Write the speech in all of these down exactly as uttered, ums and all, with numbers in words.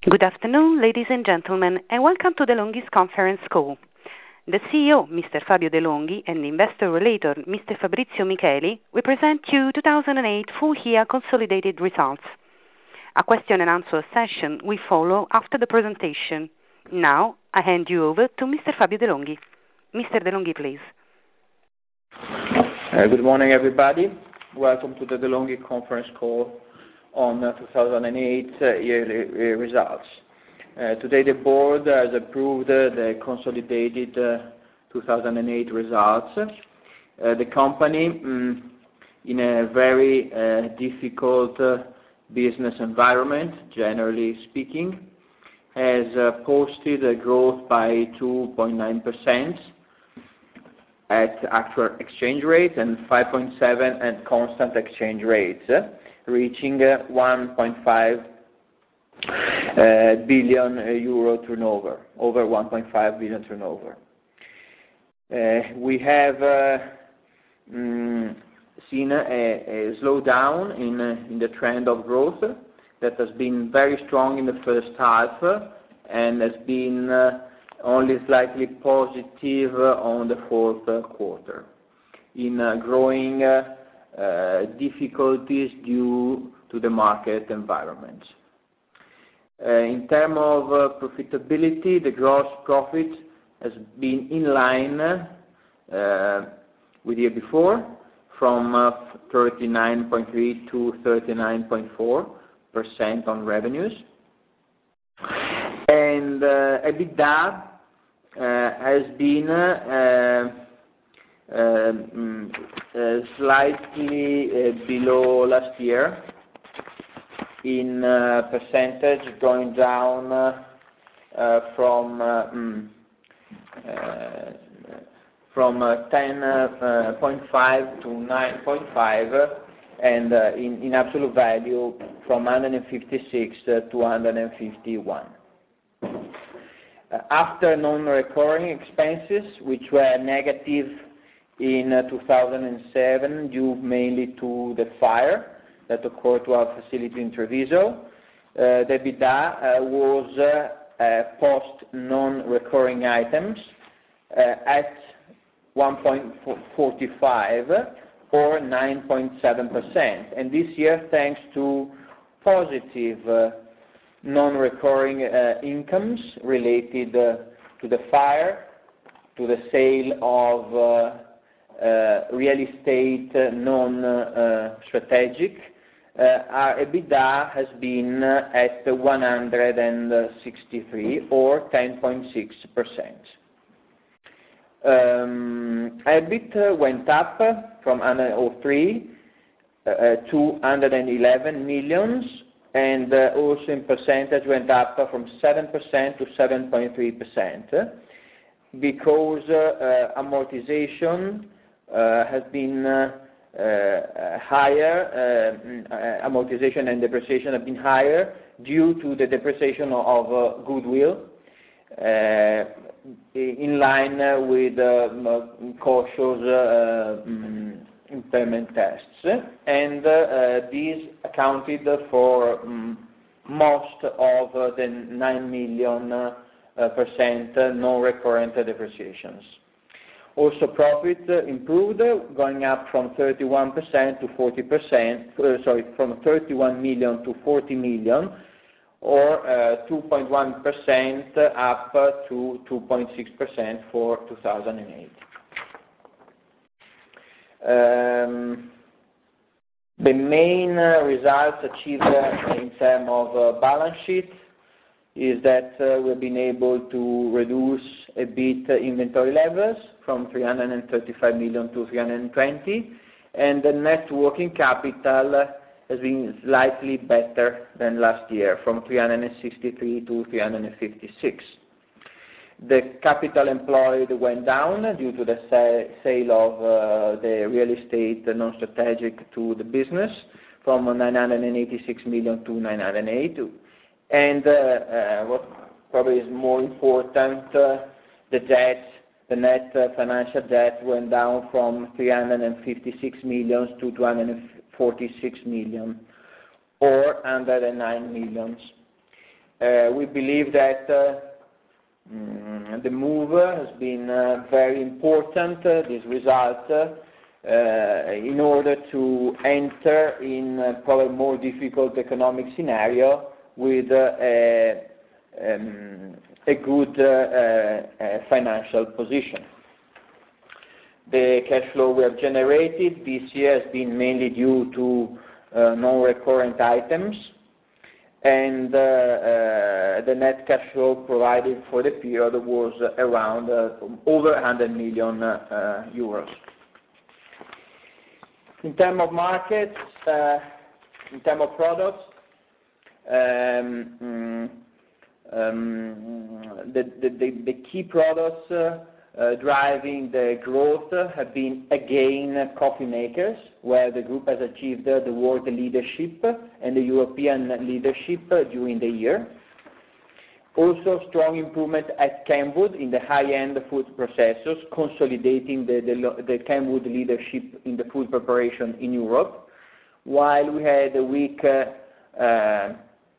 Good afternoon, ladies and gentlemen, and welcome to De'Longhi's conference call. The C E O, Mister Fabio De'Longhi, and the Investor Relator, Mister Fabrizio Micheli, will present you two thousand eight full-year consolidated results. A question and answer session will follow after the presentation. Now, I hand you over to Mister Fabio De'Longhi. Mister De'Longhi, please. Uh, good morning, everybody. Welcome to the De'Longhi conference call on uh, two thousand eight uh, yearly uh, results. Uh, today the board has approved uh, the consolidated uh, two thousand eight results. Uh, the company, um, in a very uh, difficult uh, business environment, generally speaking, has uh, posted a growth by two point nine percent at actual exchange rate and five point seven percent at constant exchange rates, uh, reaching uh, one point five uh, billion euro turnover, over one point five billion turnover. Uh, we have uh, mm, seen a, a slowdown in, uh, in the trend of growth that has been very strong in the first half uh, and has been uh, only slightly positive uh, on the fourth uh, quarter, in uh, growing uh, uh, difficulties due to the market environment. Uh, in terms of uh, profitability, the gross profit has been in line uh, with the year before, from uh, thirty-nine point three to thirty-nine point four percent on revenues. And uh, EBITDA uh, has been uh, uh, um, uh, slightly uh, below last year in uh, percentage, going down uh, uh, from uh, um, uh, from uh, ten point five to nine point five, and uh, in, in absolute value from one hundred fifty-six to one hundred fifty-one. Uh, after non-recurring expenses, which were negative in uh, two thousand seven, due mainly to the fire that occurred to our facility in Treviso, uh, the EBITDA uh, was uh, uh, post non-recurring items uh, at one point four five or nine point seven percent. And this year, thanks to positive uh, non-recurring uh, incomes related uh, to the fire, to the sale of uh, uh, real estate uh, non-strategic, uh, uh, our EBITDA has been uh, at one hundred sixty-three or ten point six percent. Um, EBIT went up from one hundred three uh, to one hundred eleven millions, and uh, also in percentage went up from seven percent to seven point three percent, because uh, uh, amortization uh, has been uh, uh, higher, uh, uh, amortization and depreciation have been higher due to the depreciation of uh, goodwill, uh, in line uh, with uh, cautious uh, um, impairment tests, and uh, uh, these accounted for um, most of uh, the nine million uh, uh, percent uh, non-recurrent depreciations. Also, profit uh, improved, uh, going up from thirty-one percent to forty percent. Uh, sorry, from thirty-one million to forty million, or uh, two point one percent up uh, to two point six percent for two thousand eight. Um, the main uh, results achieved uh, in terms of uh, balance sheet is that uh, we've been able to reduce a bit uh, inventory levels from three hundred thirty-five million to three hundred twenty, and the net working capital uh, has been slightly better than last year, from three hundred sixty-three to three hundred fifty-six. The capital employed went down due to the sa sale of uh, the real estate non-strategic to the business, from nine hundred eighty-six million to nine hundred eight. And uh, uh, what probably is more important, uh, the debt, the net uh, financial debt went down from three hundred fifty-six million to two hundred forty-six million, or one hundred nine million. Uh, we believe that uh, mm, the move has been uh, very important, uh, this result, uh, uh, in order to enter in uh, probably more difficult economic scenario with uh, a, um, a good uh, uh, financial position. The cash flow we have generated this year has been mainly due to uh, non-recurrent items, and uh, uh, the net cash flow provided for the period was around uh, over one hundred million uh, euros. In terms of markets, uh, in terms of products, um, um, the, the, the, the key products uh, uh, driving the growth have been again coffee makers, where the group has achieved uh, the world leadership and the European leadership uh, during the year. Also strong improvement at Kenwood in the high-end food processors, consolidating the, the, the Kenwood leadership in the food preparation in Europe, while we had a weak uh, uh,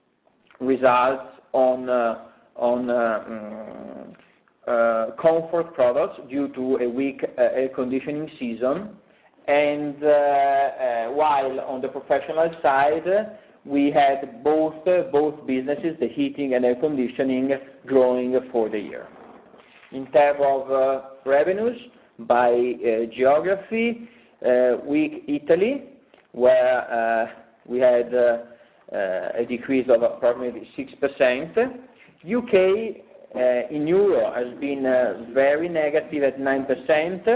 results on, uh, on uh, um, uh, comfort products due to a weak uh, air conditioning season, and uh, uh, while on the professional side, we had both uh, both businesses, the heating and air conditioning, growing for the year. In terms of uh, revenues by uh, geography, uh, weak Italy, where uh, we had uh, uh, a decrease of approximately six percent. U K uh, in euro has been uh, very negative at nine percent,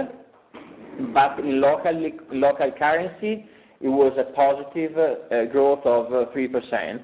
but in local local currency, it was a positive uh, growth of uh, three percent.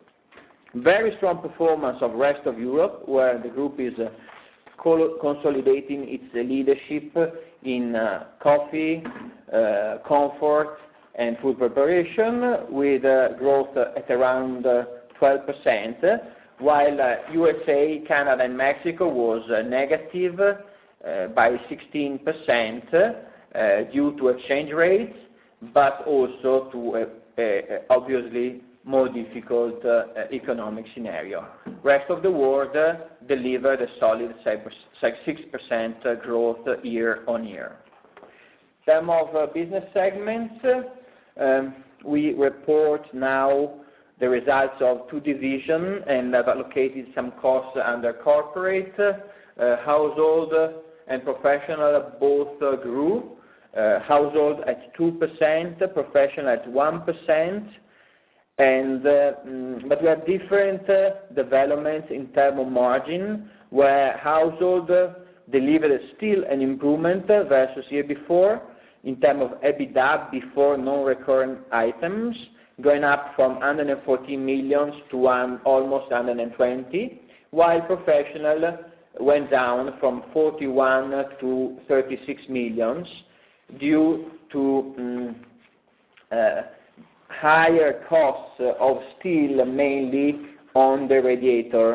Very strong performance of rest of Europe, where the group is uh, co consolidating its uh, leadership in uh, coffee, uh, comfort, and food preparation, with uh, growth at around uh, twelve percent, while uh, U S A, Canada, and Mexico was uh, negative uh, by sixteen percent uh, due to exchange rates, but also to a, a, a obviously more difficult uh, economic scenario. Rest of the world uh, delivered a solid six percent growth year on year. In terms of uh, business segments, uh, um, we report now the results of two divisions and have allocated some costs under corporate. Uh, household and professional both uh, grew. Uh, household at two percent, professional at one percent, and uh, mm, but we have different uh, developments in terms of margin, where household uh, delivered still an improvement uh, versus year before in terms of EBITDA before non-recurrent items, going up from one hundred fourteen million to um, almost one hundred twenty, while professional went down from forty-one to thirty-six million. Due to um, uh, higher costs of steel, mainly on the radiator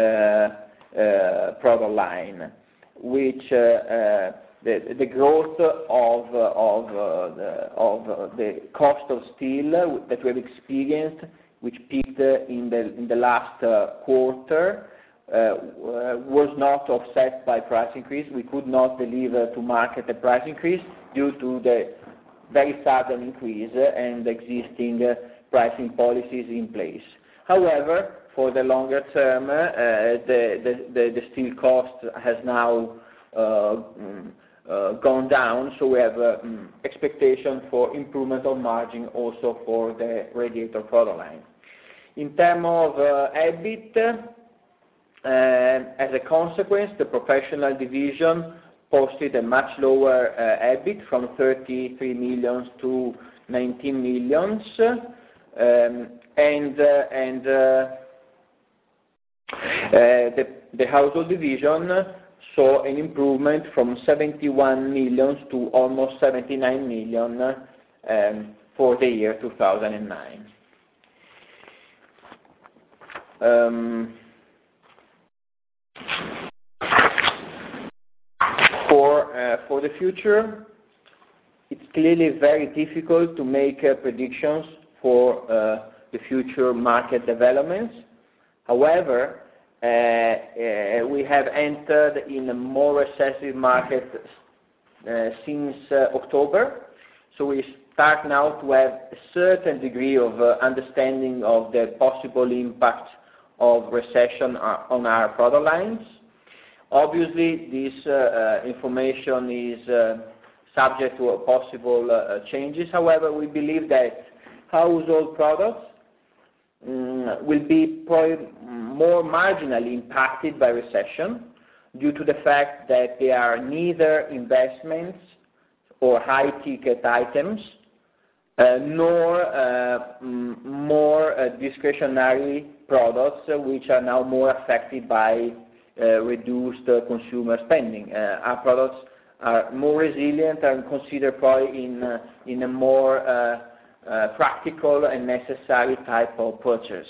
uh, uh, product line, which uh, uh, the, the growth of, uh, of, uh, the, of uh, the cost of steel that we have experienced, which peaked in the, in the last uh, quarter, Uh, was not offset by price increase. We could not deliver to market a price increase due to the very sudden increase and existing uh, pricing policies in place. However, for the longer term, uh, the, the, the, the steel cost has now uh, uh, gone down, so we have uh, um, expectation for improvement of margin also for the radiator product line. In terms of uh, EBIT, Uh, as a consequence, the professional division posted a much lower uh, EBIT from thirty-three million to nineteen million, um, and uh, and uh, uh, the, the household division saw an improvement from seventy-one million to almost seventy-nine million um, for the year two thousand nine. Um, For, uh, for the future, it's clearly very difficult to make uh, predictions for uh, the future market developments. However, uh, uh, we have entered in a more recessive market uh, since uh, October, so we start now to have a certain degree of uh, understanding of the possible impact of recession on our product lines. Obviously, this uh, uh, information is uh, subject to possible uh, changes. However, we believe that household products um, will be probably more marginally impacted by recession due to the fact that they are neither investments or high-ticket items, uh, nor uh, m- more uh, discretionary products, uh, which are now more affected by uh, reduced uh, consumer spending. Uh, our products are more resilient and considered probably in, uh, in a more uh, uh, practical and necessary type of purchase.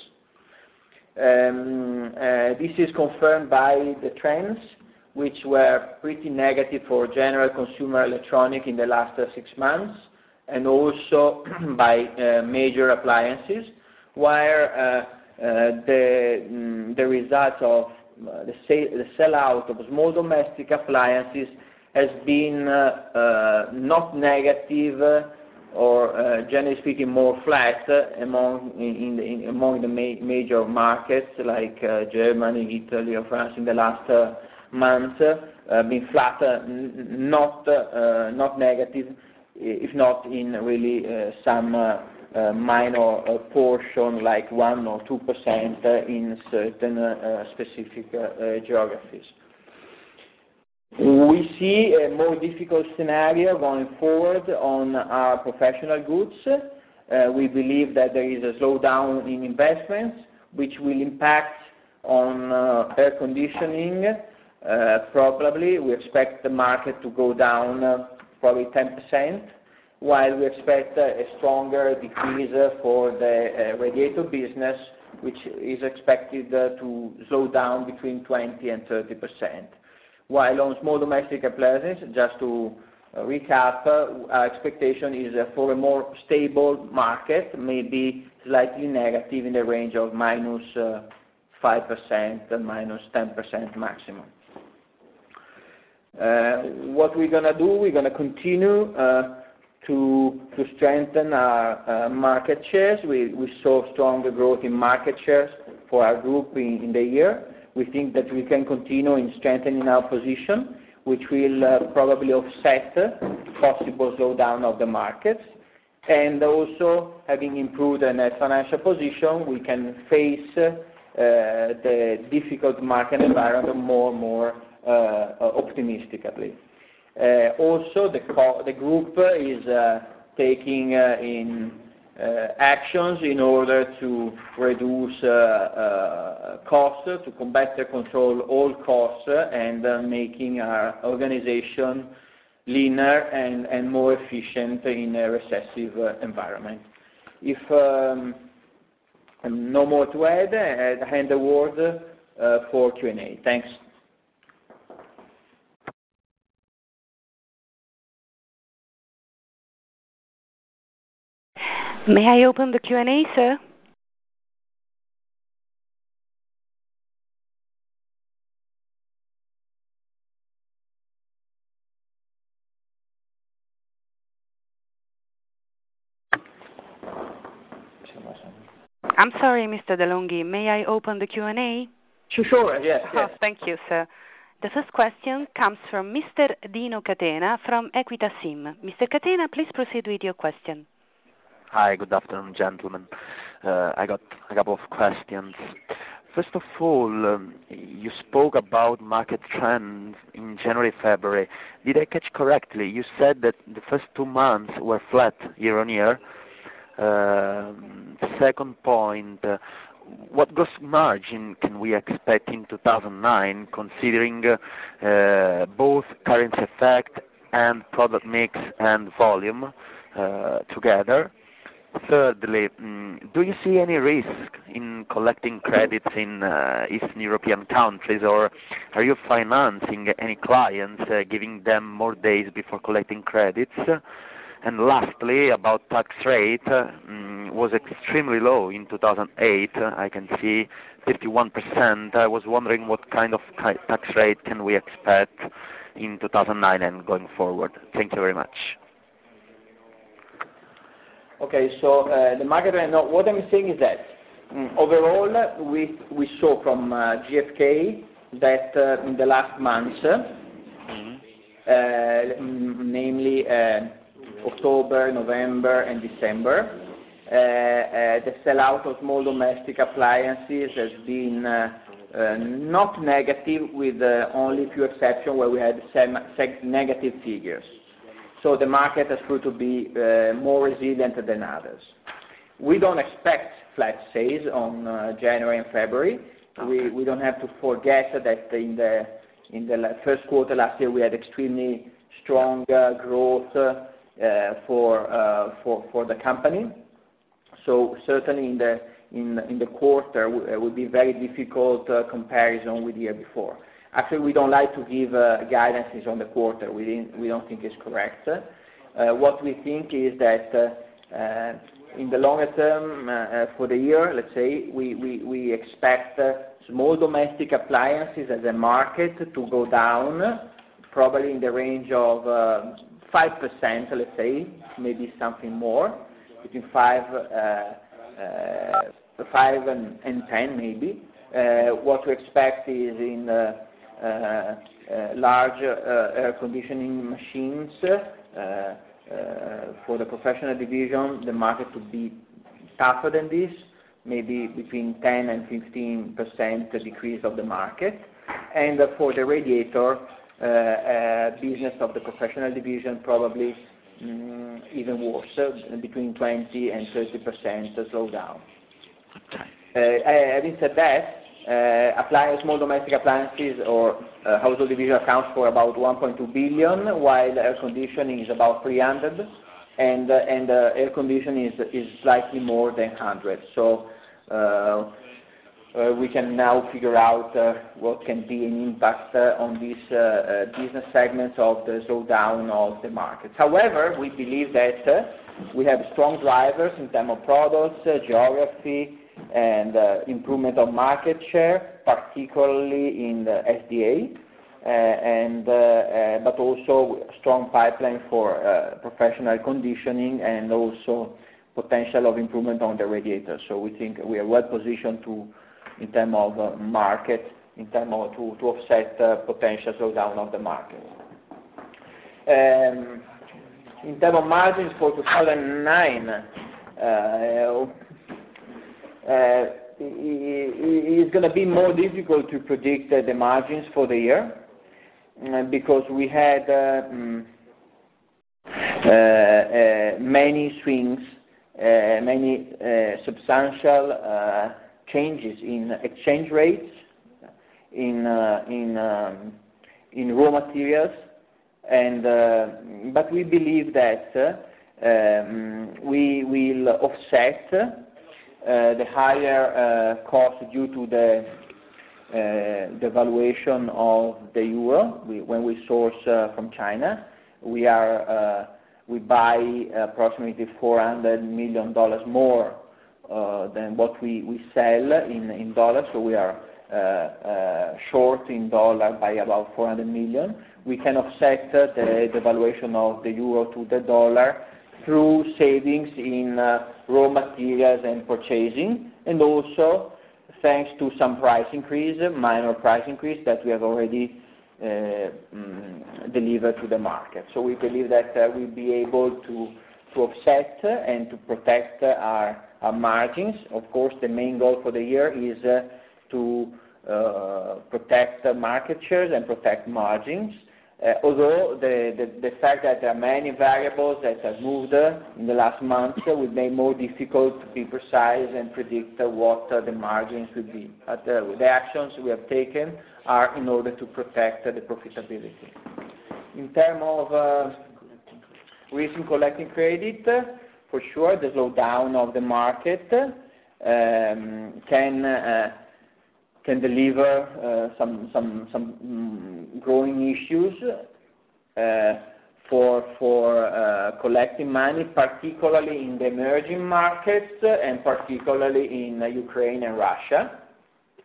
Um, uh, this is confirmed by the trends, which were pretty negative for general consumer electronic in the last uh, six months, and also by uh, major appliances, where uh, uh, the, mm, the results of uh, the, sale, the sell-out of small domestic appliances has been uh, uh, not negative, uh, or uh, generally speaking more flat uh, among, in the, in, among the ma- major markets like uh, Germany, Italy, or France in the last uh, month, uh, been flat, uh, n- not, uh, not negative, if not in really uh, some uh, uh, minor uh, portion like one or two percent uh, in certain uh, specific uh, uh, geographies. We see a more difficult scenario going forward on our professional goods. Uh, we believe that there is a slowdown in investments, which will impact on uh, air conditioning. Uh, probably, we expect the market to go down uh, probably ten percent, while we expect uh, a stronger decrease uh, for the uh, radiator business, which is expected uh, to slow down between twenty and thirty percent. While on small domestic appliances, just to uh, recap, uh, our expectation is uh, for a more stable market, maybe slightly negative in the range of minus uh, five percent and minus ten percent maximum. Uh, what we're going to do, we're going to continue uh, to, to strengthen our uh, market shares. We, we saw stronger growth in market shares for our group in, in the year. We think that we can continue in strengthening our position, which will uh, probably offset possible slowdown of the markets. And also, having improved a net financial position, we can face uh, the difficult market environment more and more uh, optimistically. Uh, also, the, co- the group is uh, taking uh, in uh, actions in order to reduce uh, uh, costs, to better control all costs, uh, and uh, making our organization leaner and, and more efficient in a recessive uh, environment. If um, no more to add, I hand the word uh, for Q and A. Thanks. May I open the Q and A, sir? I'm sorry, Mister DeLonghi. May I open the Q and A? Sure, sure. Yes, yes. Oh, thank you, sir. The first question comes from Mister Dino Catena from Equita SIM. Mister Catena, please proceed with your question. Hi, good afternoon, gentlemen. Uh, I got a couple of questions. First of all, um, you spoke about market trends in January, February. Did I catch correctly? You said that the first two months were flat year on year. Uh, second point, uh, what gross margin can we expect in two thousand nine, considering uh, both currency effect and product mix and volume uh, together? Thirdly, um, do you see any risk in collecting credits in uh, Eastern European countries, or are you financing any clients, uh, giving them more days before collecting credits? And lastly, about tax rate, um, was extremely low in two thousand eight. I can see fifty-one percent. I was wondering what kind of tax rate can we expect in two thousand nine and going forward. Thank you very much. Okay, so uh, the market right now, what I'm saying is that um, overall we we saw from uh, G F K that uh, in the last months, mm-hmm. uh, namely uh, October, November, and December, uh, uh, the sellout of small domestic appliances has been uh, uh, not negative, with uh, only a few exceptions where we had sem- negative figures. So the market has proved to be uh, more resilient than others. We don't expect flat sales on uh, January and February. Okay. We we don't have to forget that in the in the first quarter last year we had extremely strong uh, growth uh, for uh, for for the company. So certainly in the in in the quarter it would be very difficult uh, comparison with the year before. Actually, we don't like to give uh, guidances on the quarter. We didn't, we don't think it's correct. Uh, what we think is that uh, uh, in the longer term, uh, for the year, let's say, we we, we expect uh, small domestic appliances as a market to go down, probably in the range of uh, five percent, let's say, maybe something more, between five, uh, uh, five and, and ten maybe. Uh, what we expect is in uh, Uh, uh, large uh, air conditioning machines uh, uh, for the professional division, the market could be tougher than this, maybe between ten and fifteen percent decrease of the market. And uh, for the radiator uh, uh, business of the professional division, probably um, even worse, uh, between twenty and thirty percent slowdown. Uh, having said that, Uh, appliance, small domestic appliances or uh, household division accounts for about one point two billion, while air conditioning is about three hundred, and uh, and uh, air conditioning is is slightly more than one hundred. So uh, uh, we can now figure out uh, what can be an impact uh, on these uh, uh, business segments of the slowdown of the markets. However, we believe that uh, we have strong drivers in terms of products, uh, geography, and uh, improvement of market share, particularly in the S D A, uh, and uh, uh, but also strong pipeline for uh, professional conditioning, and also potential of improvement on the radiator. So we think we are well positioned to, in terms of uh, market, in terms of to, to offset uh, potential slowdown of the market. Um, in terms of margins for two thousand nine. Uh, Uh, it's going to be more difficult to predict uh, the margins for the year uh, because we had uh, um, uh, uh, many swings, uh, many uh, substantial uh, changes in exchange rates, in uh, in um, in raw materials, and uh, but we believe that uh, um, we will offset Uh, the higher uh, cost due to the uh, devaluation of the euro. We, when we source uh, from China, we are uh, we buy approximately four hundred million dollars more uh, than what we, we sell in, in dollars. So we are uh, uh, short in dollar by about four hundred million. We can offset uh, the devaluation of the euro to the dollar through savings in uh, raw materials and purchasing, and also thanks to some price increase, minor price increase that we have already uh, um, delivered to the market. So we believe that uh, we'll be able to, to offset and to protect our, our margins. Of course, the main goal for the year is uh, to uh, protect the market shares and protect margins. Uh, although the, the, the fact that there are many variables that have moved uh, in the last month uh, will make it more difficult to be precise and predict uh, what uh, the margins will be. But uh, the actions we have taken are in order to protect uh, the profitability. In terms of uh, risk in collecting credit, uh, for sure the slowdown of the market um, can uh, can deliver uh, some some some um, growing issues uh, for for uh, collecting money, particularly in the emerging markets uh, and particularly in uh, Ukraine and Russia.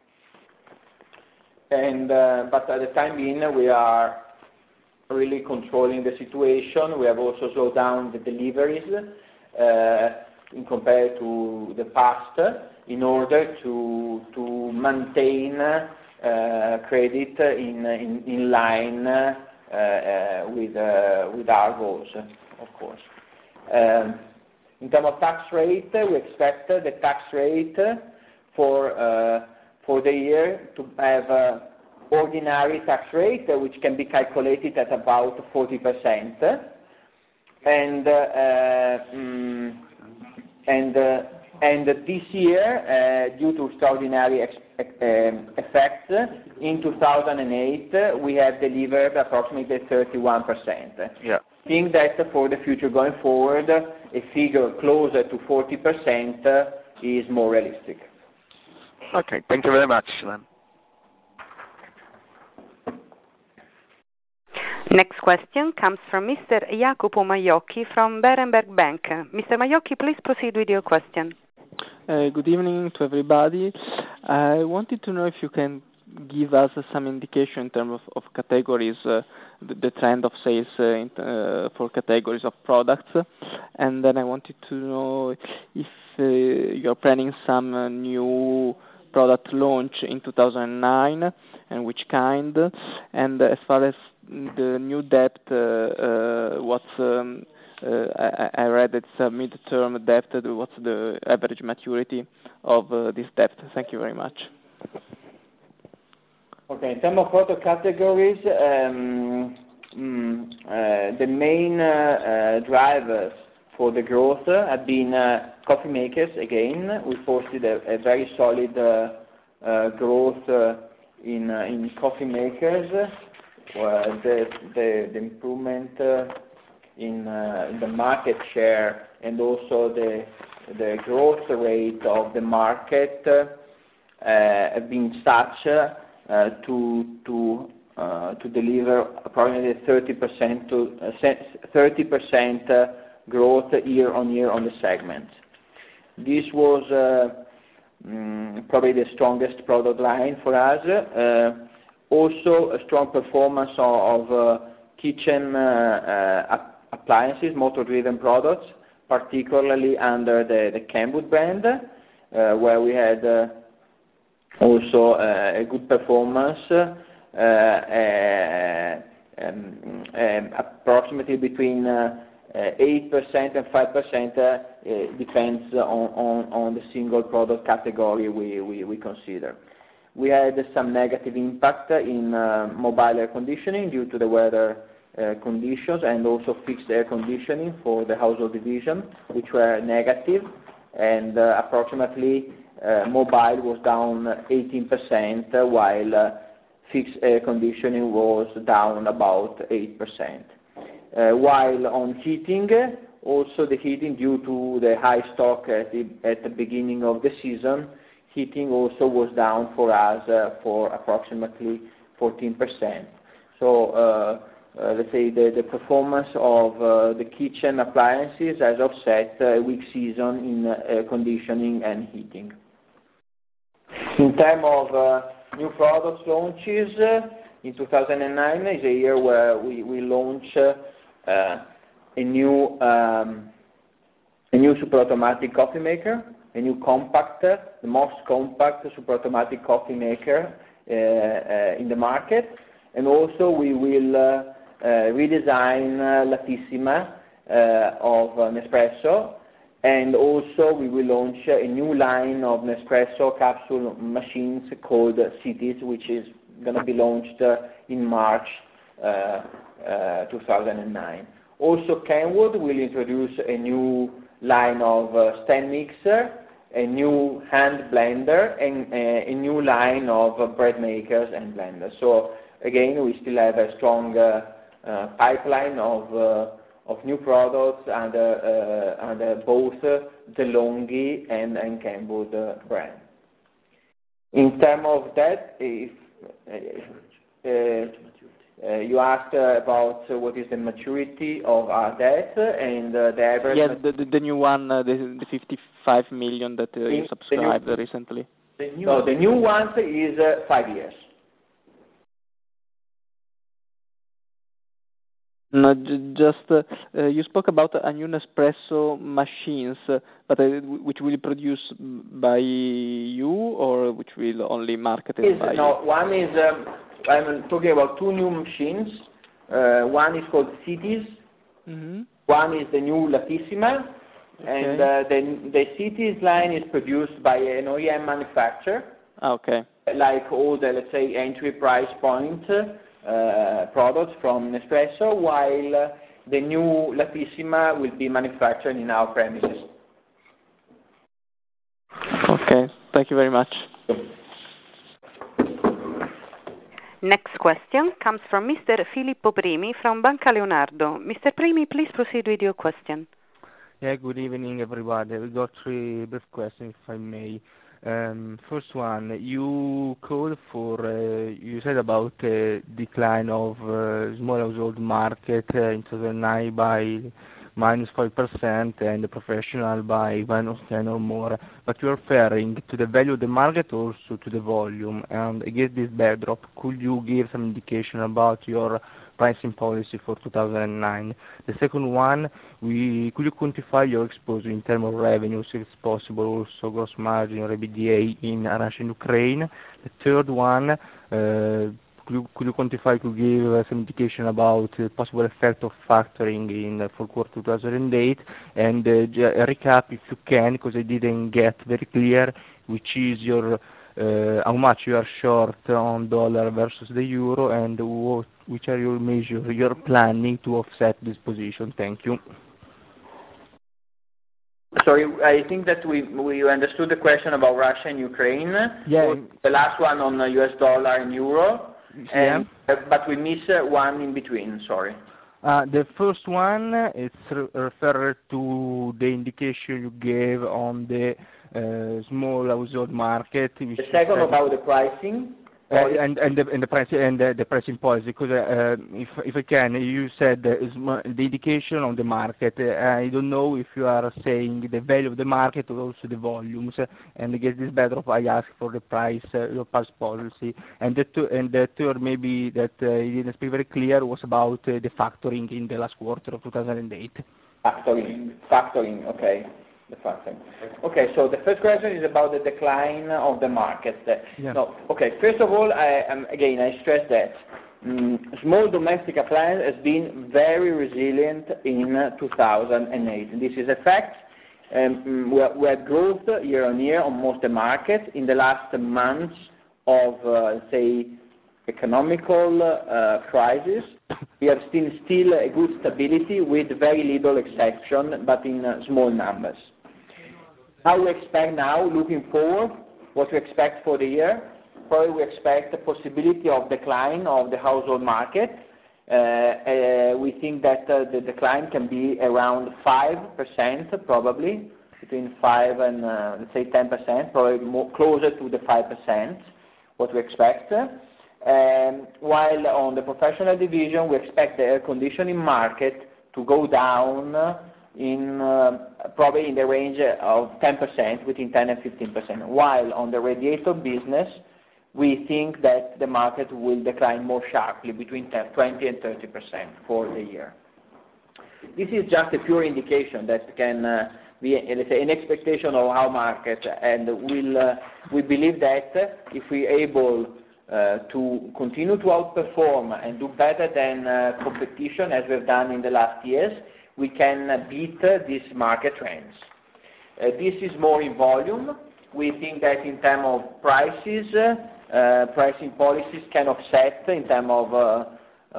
and uh, but at the time being, we are really controlling the situation. We have also slowed down the deliveries uh, in compared to the past in order to to maintain uh, credit in, in in line uh, uh, with uh, with our goals, of course. Um, in terms of tax rate, we expect the tax rate for uh, for the year to have uh, ordinary tax rate, uh, which can be calculated at about forty percent, and uh, uh, mm, and uh, and this year, uh, due to extraordinary ex um, effects, in two thousand eight uh, we have delivered approximately thirty-one percent. Yeah. I think that for the future going forward, a figure closer to forty percent uh, is more realistic. Okay, thank you very much, then. Next question comes from Mister Jacopo Maiocchi from Berenberg Bank. Mister Maiocchi, please proceed with your question. Uh, good evening to everybody. I wanted to know if you can give us uh, some indication in terms of, of categories, uh, the, the trend of sales uh, in, uh, for categories of products. And then I wanted to know if uh, you're planning some uh, new product launch in two thousand nine and which kind. And as far as the new debt, uh, uh, what's um, uh, I, I read it's a mid-term debt. What's the average maturity of uh, this debt? Thank you very much. Okay, in terms of product categories, um, mm, uh, the main uh, uh, drivers for the growth uh, have been uh, coffee makers. Again, we posted a, a very solid uh, uh, growth uh, in uh, in coffee makers. Uh, the, the the improvement uh, in uh, in the market share and also the the growth rate of the market uh, have been such uh, to to uh, to deliver approximately thirty percent to thirty percent growth year on year on the segment. This was uh, mm, probably the strongest product line for us. Uh, also, a strong performance of, of uh, kitchen uh, uh, appliances, motor-driven products, particularly under the, the Kenwood brand, uh, where we had uh, also uh, a good performance, uh, uh, um, um, approximately between uh, eight percent and five percent, uh, uh, depends on, on, on the single product category we, we, we consider. We had some negative impact in uh, mobile air conditioning due to the weather uh, conditions and also fixed air conditioning for the household division, which were negative, and uh, approximately uh, mobile was down eighteen percent, uh, while uh, fixed air conditioning was down about eight percent. Uh, while on heating, also the heating, due to the high stock at the, at the beginning of the season, heating also was down for us uh, for approximately fourteen percent. So uh, uh, let's say the, the performance of uh, the kitchen appliances has offset a weak season in uh, air conditioning and heating. In terms of uh, new products launches, uh, in two thousand nine is a year where we, we launch uh, uh, a new um, a new super automatic coffee maker, a new compact, uh, the most compact super automatic coffee maker uh, uh, in the market, and also we will uh, uh, redesign uh, Latissima uh, of uh, Nespresso, and also we will launch a new line of Nespresso capsule machines called Cities, which is going to be launched uh, in March uh, uh, two thousand nine. Also, Kenwood will introduce a new line of uh, stand mixer, a new hand blender, and uh, a new line of uh, bread makers and blenders. So again, we still have a strong uh, uh, pipeline of uh, of new products under uh, under both uh, DeLonghi and, and Kenwood uh, brand. In terms of that, if uh, uh, uh, you asked uh, about uh, what is the maturity of our debt and uh, the average. Yes, the, the, the new one, uh, the, the fifty-five million that uh, you subscribed the new, recently. The new, no, the new one is uh, five years. No, j- just uh, uh, you spoke about a new Nespresso machines, uh, but uh, which will be produced by you or which will only marketed Is, by? no, one is um, I'm talking about two new machines. Uh, one is called Cities. Mm-hmm. One is the new Latissima, Okay. and uh, the the Cities line is produced by an O E M manufacturer. Ah, okay. Like all the, let's say, entry price point uh, products from Nespresso, while uh, the new Latissima will be manufactured in our premises. Okay, thank you very much. Next question comes from Mister Filippo Primi from Banca Leonardo. Mister Primi, please proceed with your question. Yeah, good evening, everybody. We got three brief questions, if I may. Um, first one, you called for, uh, you said about uh, decline of uh, small household market uh, in two thousand nine by minus five percent and the professional by minus ten or more. But you're referring to the value of the market or also to the volume. And against this backdrop, could you give some indication about your pricing policy for two thousand nine? The second one, we could you quantify your exposure in terms of revenues, if it's possible, also gross margin or EBITDA in Russia and Ukraine? The third one, uh, could you, could you quantify, could you give uh, some indication about the possible effect of factoring in uh, for quarter two thousand eight? And uh, j- a recap, if you can, because I didn't get very clear, which is your uh, how much you are short on dollar versus the euro, and what, which are your measures you're planning to offset this position? Thank you. Sorry, I think that we we understood the question about Russia and Ukraine. Yeah. The last one on uh, U S dollar and euro, Yeah. and, uh, but we miss uh, one in between. Sorry. Uh, the first one, it's re- referred to the indication you gave on the uh, small household market. Which The second said- about the pricing. Uh, and and the and the price and the, the pricing policy, because uh, if if I can, you said uh, is ma- the indication on the market. Uh, I don't know if you are saying the value of the market or also the volumes. Uh, and against this backdrop, I ask for the price, uh, your price policy. And the two, and the third maybe that uh, you didn't speak very clear was about uh, the factoring in the last quarter of two thousand eight. Factoring. Factoring. Okay. The factoring. Okay. So the first question is about the decline of the market. Yeah. No. Okay. First of all, I um, again I stress that um, small domestic appliance has been very resilient in uh, two thousand eight. And this is a fact. Um, we, are, we had growth year on year on most of the market. In the last months of uh, say economical uh, crisis, we have seen still a good stability with very little exception, but in uh, small numbers. How we expect now, looking forward, what we expect for the year? Probably we expect a possibility of decline of the household market. Uh, uh, we think that uh, the decline can be around five percent, probably, between five and, uh, let's say, ten percent, probably more closer to the five percent, what we expect. Um, while on the professional division, we expect the air conditioning market to go down in uh, probably in the range of ten percent, between ten and fifteen percent. While on the radiator business, we think that the market will decline more sharply, between twenty and thirty percent for the year. This is just a pure indication that can uh, be, let's say, an expectation of our market, and we'll, uh, we believe that if we're able Uh, to continue to outperform and do better than uh, competition as we've done in the last years, we can uh, beat uh, these market trends. Uh, this is more in volume. We think that in terms of prices, uh, uh, pricing policies can offset in terms of uh,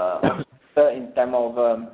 uh, in terms of um,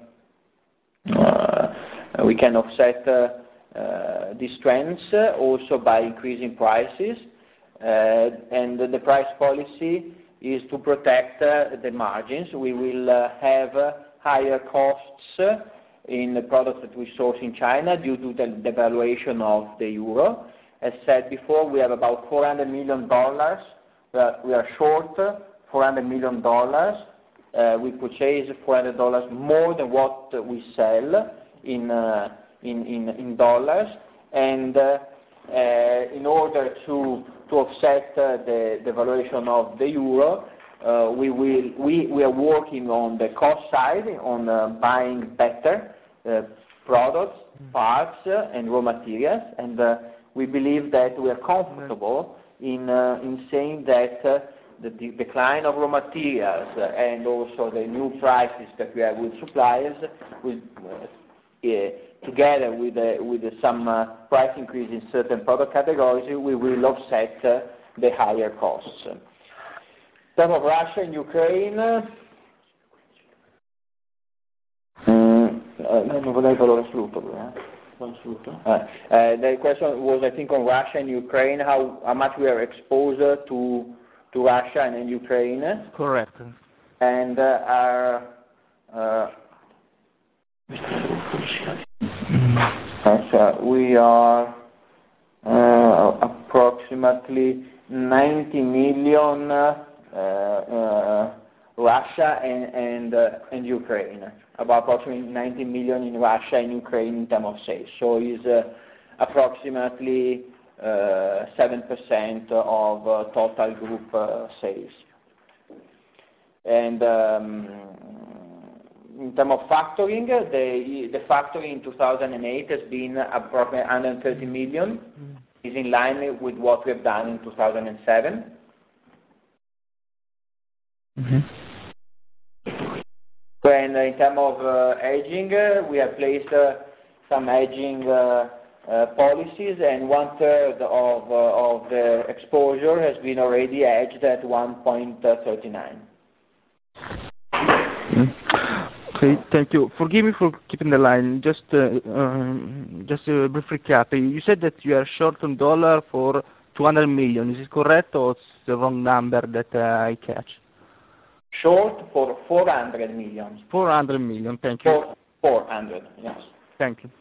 uh, we can offset uh, uh, these trends uh, also by increasing prices. Uh, and the price policy is to protect uh, the margins. We will uh, have uh, higher costs uh, in the products that we source in China due to the devaluation of the euro. As said before, we have about four hundred million dollars. We are, we are short four hundred million dollars. Uh, we purchase four hundred dollars more than what we sell in uh, in, in in dollars, and uh, uh, in order to to offset uh, the devaluation of the euro, uh, we will we we are working on the cost side on uh, buying better uh, products, parts, uh, and raw materials, and uh, we believe that we are comfortable in uh, in saying that uh, the de- decline of raw materials uh, and also the new prices that we have with suppliers will. Uh, uh, together with uh, with uh, some uh, price increase in certain product categories, we will offset uh, the higher costs. In terms of Russia and Ukraine, uh, non vorrei valore assoluto, eh? uh, the question was, I think, on Russia and Ukraine, how, how much we are exposed to to Russia and, and Ukraine. Correct. And uh, our uh, Uh, we are uh, approximately ninety million uh, uh, Russia and and, uh, and Ukraine. About approximately ninety million in Russia and Ukraine in terms of sales. So it's uh, approximately uh, seven percent of uh, total group uh, sales. And um, in terms of factoring, the the factoring in two thousand eight has been approximately one hundred thirty million. Is in line with what we have done in two thousand seven. Mm-hmm. So, and in terms of uh, hedging, uh, we have placed uh, some hedging uh, uh, policies, and one third of uh, of the exposure has been already hedged at one point three nine. Okay, thank you. Forgive me for keeping the line. Just uh, um, just a brief recap. You said that you are short on dollar for two hundred million. Is it correct, or it's the wrong number that uh, I catch? Short for four hundred million. four hundred million. Thank you. four, four hundred, yes. Thank you.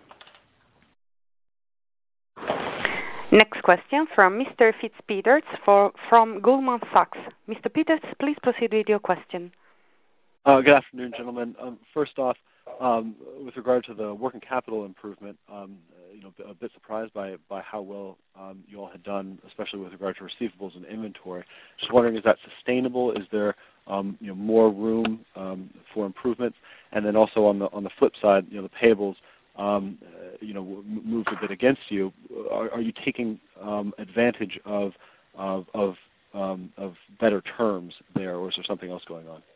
Next question from Mister Fitzpeters for, from Goldman Sachs. Mister Peters, please proceed with your question. Uh, good afternoon, gentlemen. Um, first off, um, with regard to the working capital improvement, um, you know, a bit surprised by by how well um, you all had done, especially with regard to receivables and inventory. Just wondering, is that sustainable? Is there um, you know more room um, for improvement? And then also on the on the flip side, you know, the payables, um, uh, you know, moved a bit against you. Are, are you taking um, advantage of of of, um, of better terms there, or is there something else going on?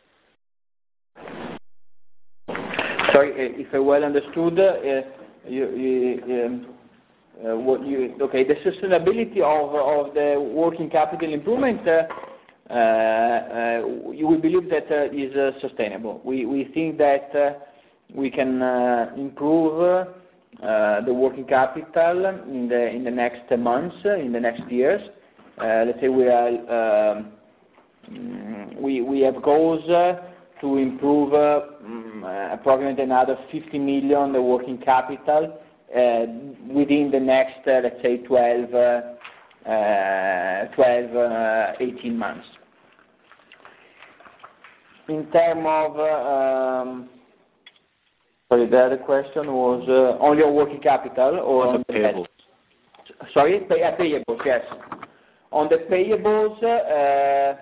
Sorry, if I well understood, uh, you, you, um, uh, what you okay? The sustainability of of the working capital improvement, uh, uh, uh, we believe that uh, is uh, sustainable. We we think that uh, we can uh, improve uh, the working capital in the in the next months, uh, in the next years. Uh, let's say we are um, we we have goals. Uh, to improve uh, um, uh, approximately another fifty million the working capital uh, within the next, uh, let's say, twelve, uh, uh, twelve uh, eighteen months. In terms of, uh, um, sorry, the other question was uh, on your working capital or on, on the payables? The, sorry, pay, uh, payables, yes. On the payables, uh,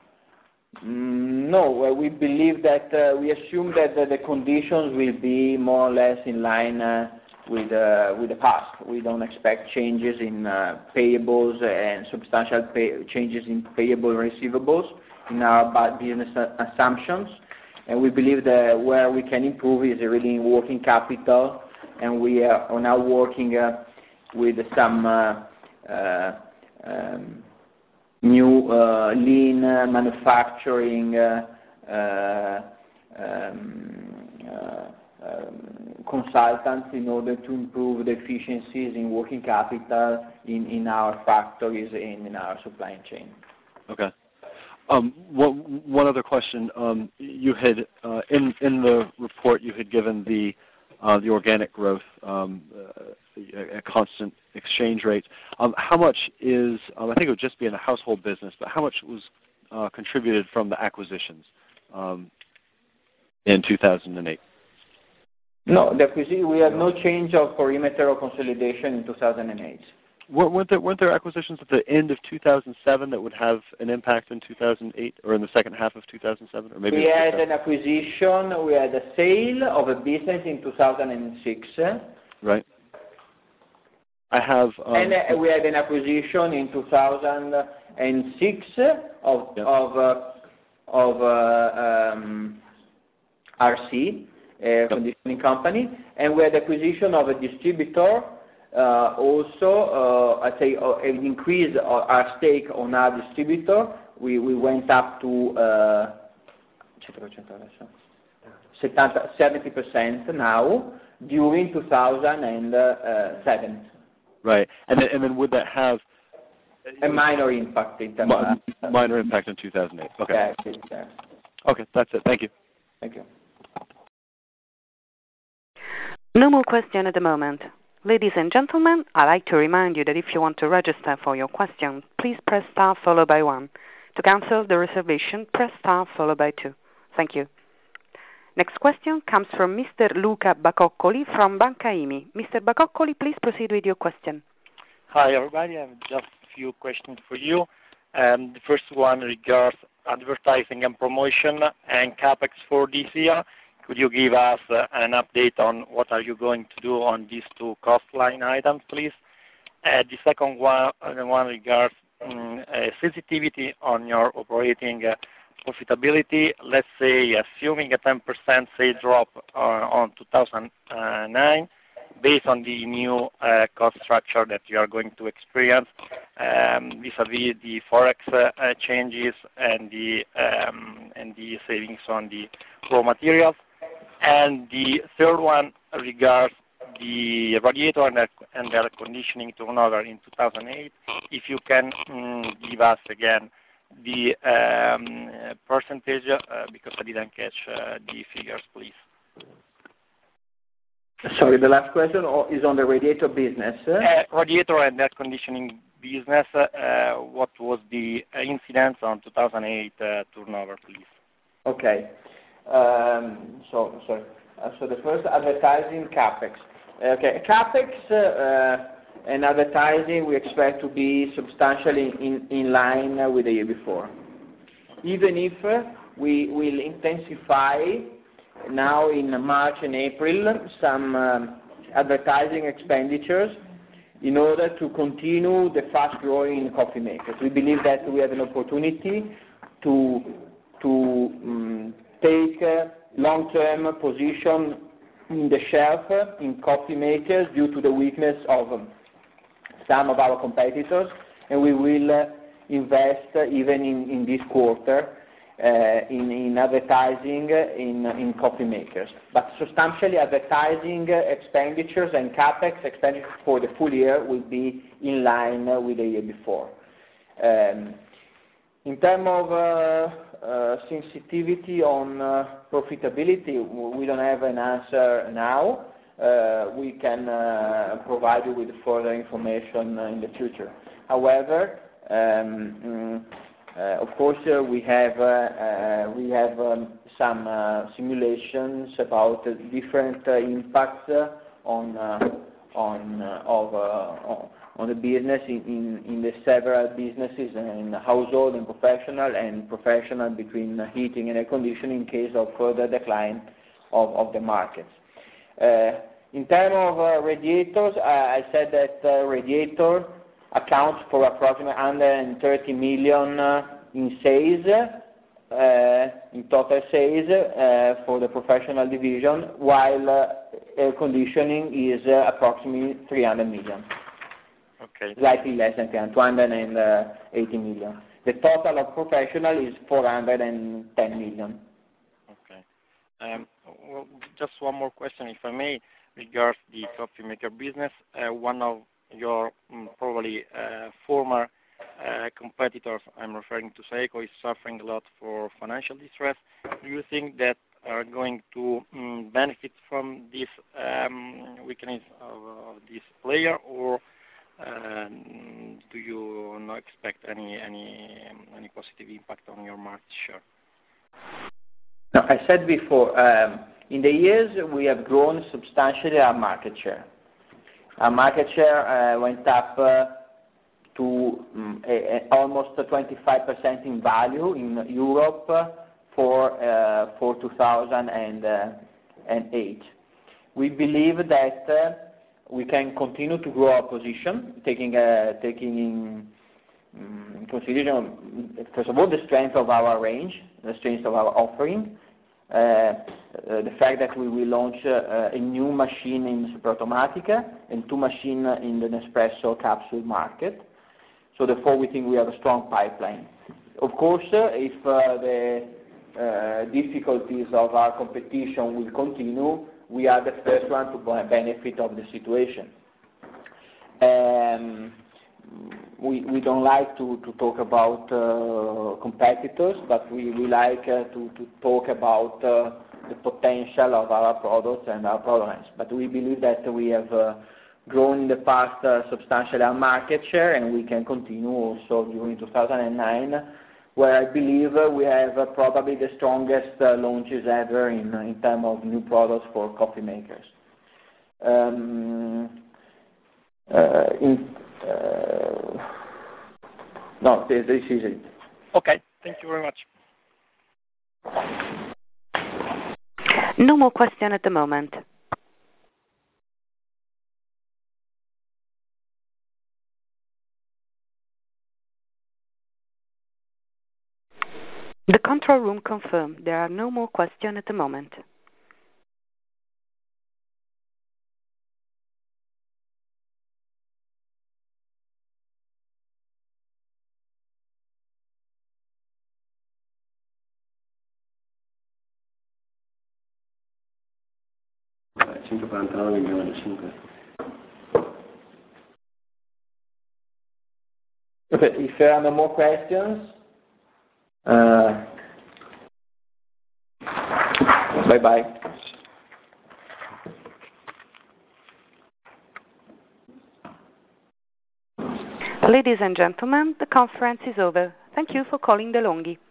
no, we believe that uh, we assume that uh, the conditions will be more or less in line uh, with uh, with the past. We don't expect changes in uh, payables and substantial pay changes in payable receivables in our business assumptions, and we believe that where we can improve is really in working capital, and we are now working uh, with some uh, uh, um, new uh, lean uh, manufacturing uh, uh, um, uh, um, consultants in order to improve the efficiencies in working capital in, in our factories and in our supply chain. Okay. Um, one, one other question. Um, you had uh, in in the report you had given the uh, the organic growth um, uh, at constant exchange rates. Um, how much is, um, I think it would just be in the household business, but how much was uh, contributed from the acquisitions um, in two thousand eight? No, the acquisition, we had no change of perimeter or consolidation in two thousand eight. weren't there weren't there acquisitions at the end of two thousand seven that would have an impact in two thousand eight or in the second half of two thousand seven, or maybe we had an acquisition. We had a sale of a business in two thousand six. Right. I have. Um, and uh, we had an acquisition in two thousand six of yep. of uh, of uh, um, R C, a conditioning company, and we had acquisition of a distributor. Uh, also, uh, I say uh, an increase of our stake on our distributor. We we went up to uh, seventy percent now during two thousand seven. Right, and then and then would that have a minor impact in terms mi- of minor impact in two thousand eight? Okay. Yeah, yeah. Okay, that's it. Thank you. Thank you. No more question at the moment. Ladies and gentlemen, I'd like to remind you that if you want to register for your question, please press star followed by one. To cancel the reservation, press star followed by two. Thank you. Next question comes from Mister Luca Bacoccoli from Banca I M I. Mister Bacoccoli, please proceed with your question. Hi, everybody. I have just a few questions for you. Um, the first one regards advertising and promotion and CapEx for this year. Could you give us uh, an update on what are you going to do on these two cost line items, please? Uh, the second one, uh, the one regards um, uh, sensitivity on your operating uh, profitability. Let's say, assuming a ten percent sales drop uh, on two thousand nine, based on the new uh, cost structure that you are going to experience, um, vis-a-vis the forex uh, uh, changes and the um, and the savings on the raw materials. And the third one regards the radiator and air, and air conditioning turnover in two thousand eight. If you can um, give us again the um, percentage, uh, because I didn't catch uh, the figures, please. Sorry, the last question is on the radiator business. Uh, radiator and air conditioning business, uh, what was the incidence on two thousand eight uh, turnover, please? Okay. Um, so, sorry. Uh, so the first, advertising CapEx. Okay, CapEx uh, and advertising we expect to be substantially in, in line uh, with the year before. Even if uh, we will intensify now in March and April some um, advertising expenditures in order to continue the fast-growing coffee makers. We believe that we have an opportunity to to um, take a long-term position in the shelf in coffee makers due to the weakness of um, some of our competitors, and we will uh, invest uh, even in, in this quarter uh, in, in advertising in, in coffee makers. But substantially advertising expenditures and CapEx expenditures for the full year will be in line with the year before. Um, in terms of uh, Uh, sensitivity on uh, profitability, we don't have an answer now. Uh, we can uh, provide you with further information uh, in the future. However, um, uh, of course, uh, we have uh, uh, we have um, some uh, simulations about uh, different uh, impacts uh, on uh, on uh, of uh, on the business in, in, in the several businesses in household and professional and professional between heating and air conditioning in case of further decline of, of the markets. Uh, in terms of uh, radiators, I, I said that uh, radiator accounts for approximately one hundred thirty million uh, in sales, uh, in total sales uh, for the professional division, while uh, air conditioning is uh, approximately three hundred million. Okay. Slightly less than two hundred eighty million. The total of professional is four hundred ten million. Okay. Um, well, just one more question, if I may, regards the coffee maker business. Uh, one of your um, probably uh, former uh, competitors, I'm referring to Seiko, is suffering a lot for financial distress. Do you think that are going to um, benefit from this um, weakness of, of this player, or Um, do you not expect any any any positive impact on your market share? No, I said before, um, in the years we have grown substantially our market share. Our market share uh, went up uh, to um, a, a almost twenty-five percent in value in Europe for uh, for two thousand eight. We believe that uh, we can continue to grow our position, taking uh, taking in um, consideration, first of all, the strength of our range, the strength of our offering, uh, uh, the fact that we will launch uh, a new machine in Super Automatica and two machines in the Nespresso capsule market. So therefore, we think we have a strong pipeline. Of course, uh, if uh, the uh, difficulties of our competition will continue, we are the first one to benefit of the situation. Um, we, we don't like to, to talk about uh, competitors, but we, we like uh, to, to talk about uh, the potential of our products and our product lines. But we believe that we have uh, grown in the past uh, substantially our market share, and we can continue also during two thousand nine, where I believe uh, we have uh, probably the strongest uh, launches ever in, in terms of new products for coffee makers. Um, uh, in, uh, no, this, this is it. Okay, thank you very much. No more question at the moment. The control room confirmed there are no more questions at the moment. centoquarantanove milioni, cinque. Okay, if there are no more questions, uh, bye-bye. Ladies and gentlemen, the conference is over. Thank you for calling DeLonghi.